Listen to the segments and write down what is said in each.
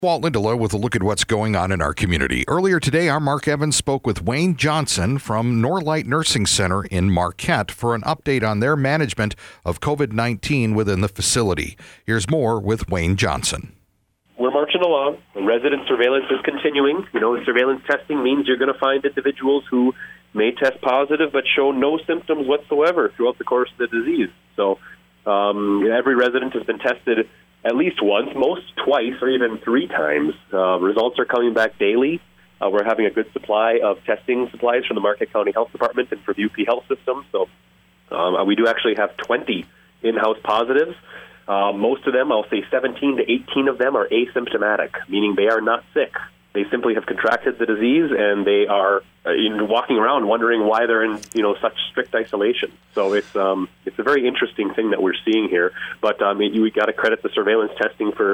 Walt Lindelof with a look at what's going on in our community. Earlier today, our Mark Evans spoke with Wayne Johnson from Norlight Nursing Center in Marquette for an update on their management of COVID-19 within the facility. Here's more with Wayne Johnson. We're marching along. The resident surveillance is continuing. Surveillance testing means you're going to find individuals who may test positive but show no symptoms whatsoever throughout the course of the disease. So every resident has been tested at least once, most twice, or even 3 times. Results are coming back daily. We're having a good supply of testing supplies from the Marquette County Health Department and from UP Health System. So we do actually have 20 in-house positives. Most of them, I'll say 17 to 18 of them, are asymptomatic, meaning they are not sick. They simply have contracted the disease, and they are walking around wondering why they're in such strict isolation. So it's a very interesting thing that we're seeing here. But we got to credit the surveillance testing for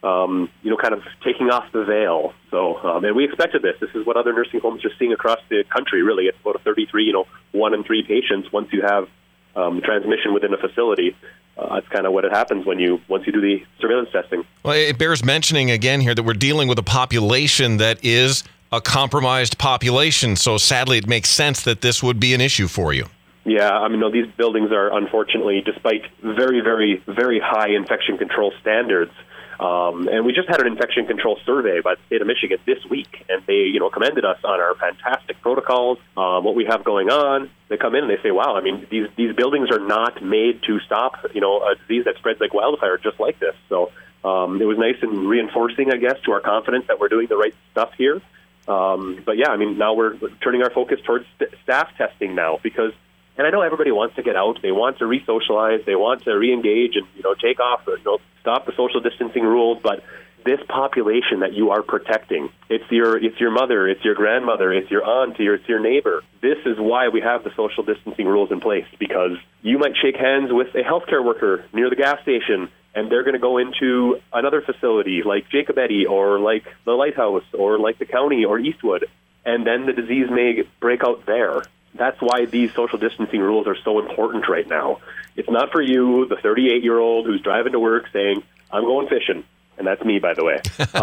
kind of taking off the veil. So and we expected this. This is what other nursing homes are seeing across the country. Really, it's about a 33, 1 in 3 patients once you have transmission within a facility. That's kind of what it happens once you do the surveillance testing. Well, it bears mentioning again here that we're dealing with a population that is a compromised population. So sadly, it makes sense that this would be an issue for you. Yeah, these buildings are, unfortunately, despite very, very, very high infection control standards, and we just had an infection control survey by the state of Michigan this week, and they, commended us on our fantastic protocols, what we have going on. They come in and they say, wow, these buildings are not made to stop, a disease that spreads like wildfire just like this. So it was nice and reinforcing, I guess, to our confidence that we're doing the right stuff here. But yeah, now we're turning our focus towards staff testing now because, and I know everybody wants to get out, they want to re-socialize, they want to re-engage and, take off, stop the social distancing rules, but this population that you are protecting, it's your mother, it's your grandmother, it's your aunt, it's your neighbor. This is why we have the social distancing rules in place, because you might shake hands with a healthcare worker near the gas station, and they're going to go into another facility like Jacob Eddy or like the Lighthouse or like the county or Eastwood, and then the disease may break out there. That's why these social distancing rules are so important right now. It's not for you, the 38-year-old who's driving to work saying, I'm going fishing. And that's me, by the way.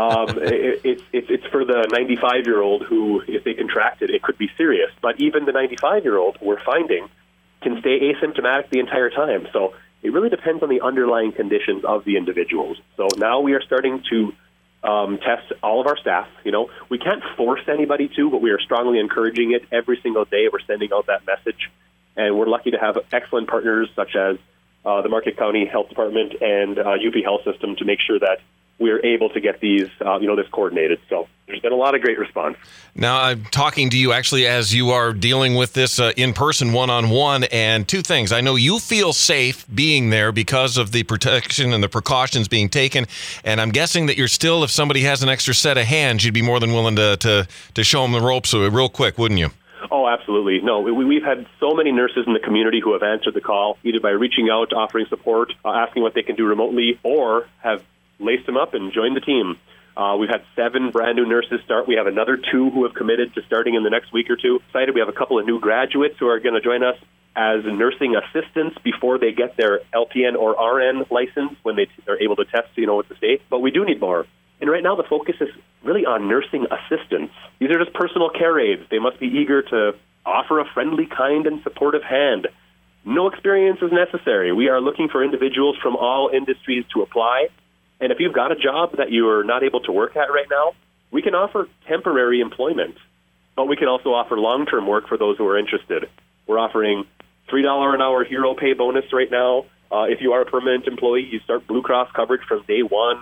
It's for the 95-year-old who, if they contract it, it could be serious. But even the 95-year-old, we're finding, can stay asymptomatic the entire time. So it really depends on the underlying conditions of the individuals. So now we are starting to test all of our staff. We can't force anybody to, but we are strongly encouraging it every single day. We're sending out that message. And we're lucky to have excellent partners such as the Marquette County Health Department and UP Health System to make sure that we're able to get these, this coordinated. So there's been a lot of great response. Now, I'm talking to you actually as you are dealing with this in person, one-on-one, and 2 things. I know you feel safe being there because of the protection and the precautions being taken, and I'm guessing that you're still, if somebody has an extra set of hands, you'd be more than willing to show them the ropes real quick, wouldn't you? Oh, absolutely. No, we've had so many nurses in the community who have answered the call, either by reaching out, offering support, asking what they can do remotely, or have laced them up and joined the team. We've had 7 brand new nurses start. We have another 2 who have committed to starting in the next week or 2. Excited. We have a couple of new graduates who are going to join us as nursing assistants before they get their LPN or RN license when they're able to test, with the state. But we do need more. And right now the focus is really on nursing assistants. These are just personal care aides. They must be eager to offer a friendly, kind, and supportive hand. No experience is necessary. We are looking for individuals from all industries to apply. And if you've got a job that you are not able to work at right now, we can offer temporary employment, but we can also offer long-term work for those who are interested. We're offering $3 an hour hero pay bonus right now. If you are a permanent employee, you start Blue Cross coverage from day 1.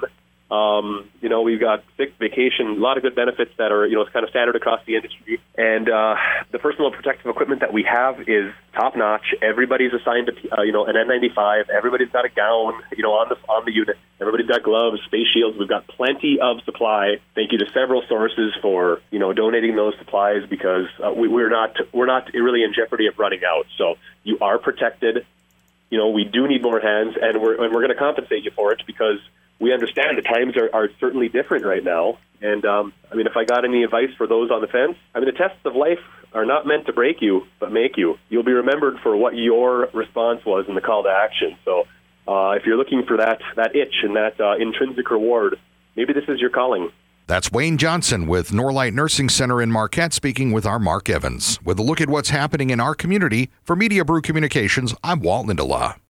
We've got sick, vacation, a lot of good benefits that are, kind of standard across the industry. And the personal protective equipment that we have is top-notch. Everybody's assigned an N95. Everybody's got a gown, on the unit. Everybody's got gloves, face shields. We've got plenty of supply. Thank you to several sources for, donating those supplies because we're not really in jeopardy of running out. So you are protected. We do need more hands, and we're going to compensate you for it because we understand the times are certainly different right now. And, if I got any advice for those on the fence, the tests of life are not meant to break you, but make you. You'll be remembered for what your response was in the call to action. So if you're looking for that itch and that intrinsic reward, maybe this is your calling. That's Wayne Johnson with Norlight Nursing Center in Marquette speaking with our Mark Evans. With a look at what's happening in our community, for Media Brew Communications, I'm Walt Lindela.